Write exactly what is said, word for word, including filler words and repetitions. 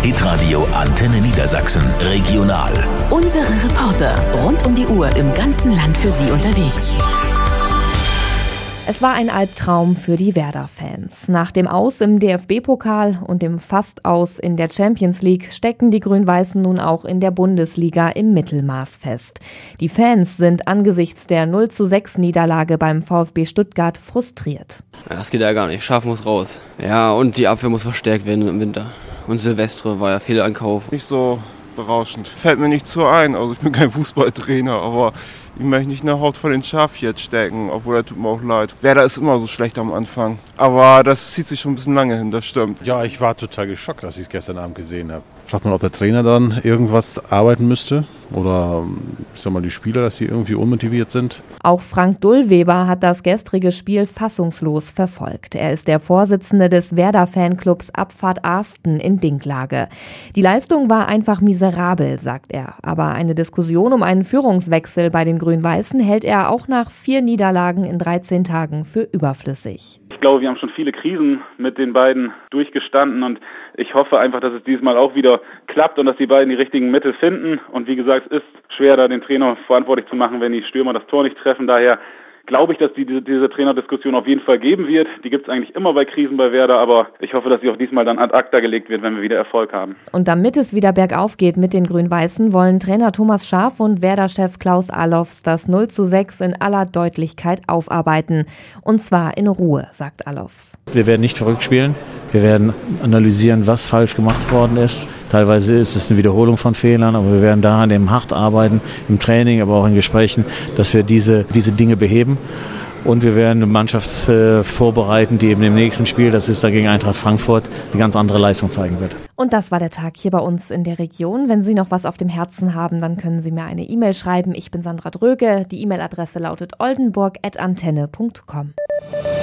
Hitradio Antenne Niedersachsen Regional. Unsere Reporter rund um die Uhr im ganzen Land für Sie unterwegs. Es war ein Albtraum für die Werder-Fans. Nach dem Aus im D F B-Pokal und dem Fast-Aus in der Champions League stecken die Grün-Weißen nun auch in der Bundesliga im Mittelmaß fest. Die Fans sind angesichts der null zu sechs Niederlage beim VfB Stuttgart frustriert. Ja, das geht ja gar nicht. Schaf muss raus. Ja, und die Abwehr muss verstärkt werden im Winter. Und Silvestre war ja Fehlankauf. Nicht so berauschend. Fällt mir nicht so ein. Also ich bin kein Fußballtrainer, aber ich möchte nicht eine Haut vor den Schaf jetzt stecken, obwohl er tut mir auch leid. Werder ist immer so schlecht am Anfang. Aber das zieht sich schon ein bisschen lange hin, das stimmt. Ja, ich war total geschockt, als ich es gestern Abend gesehen habe. Fragt man, ob der Trainer dann irgendwas arbeiten müsste oder ich sag mal die Spieler, dass sie irgendwie unmotiviert sind. Auch Frank Dullweber hat das gestrige Spiel fassungslos verfolgt. Er ist der Vorsitzende des Werder-Fanclubs Abfahrt Arsten in Dinklage. Die Leistung war einfach miserabel, sagt er. Aber eine Diskussion um einen Führungswechsel bei den Grün-Weißen hält er auch nach vier Niederlagen in dreizehn Tagen für überflüssig. Ich glaube, wir haben schon viele Krisen mit den beiden durchgestanden und ich hoffe einfach, dass es diesmal auch wieder klappt und dass die beiden die richtigen Mittel finden. Und wie gesagt, es ist schwer, da den Trainer verantwortlich zu machen, wenn die Stürmer das Tor nicht treffen. Daher glaube ich, dass die, diese Trainerdiskussion auf jeden Fall geben wird. Die gibt es eigentlich immer bei Krisen bei Werder, aber ich hoffe, dass sie auch diesmal dann ad acta gelegt wird, wenn wir wieder Erfolg haben. Und damit es wieder bergauf geht mit den Grün-Weißen, wollen Trainer Thomas Schaaf und Werder-Chef Klaus Allofs das null zu sechs in aller Deutlichkeit aufarbeiten. Und zwar in Ruhe, sagt Allofs. Wir werden nicht verrückt spielen. Wir werden analysieren, was falsch gemacht worden ist. Teilweise ist es eine Wiederholung von Fehlern, aber wir werden daran eben hart arbeiten, im Training, aber auch in Gesprächen, dass wir diese, diese Dinge beheben. Und wir werden eine Mannschaft äh, vorbereiten, die eben im nächsten Spiel, das ist dagegen Eintracht Frankfurt, eine ganz andere Leistung zeigen wird. Und das war der Tag hier bei uns in der Region. Wenn Sie noch was auf dem Herzen haben, dann können Sie mir eine E-Mail schreiben. Ich bin Sandra Dröge. Die E-Mail-Adresse lautet oldenburg at antenne punkt com.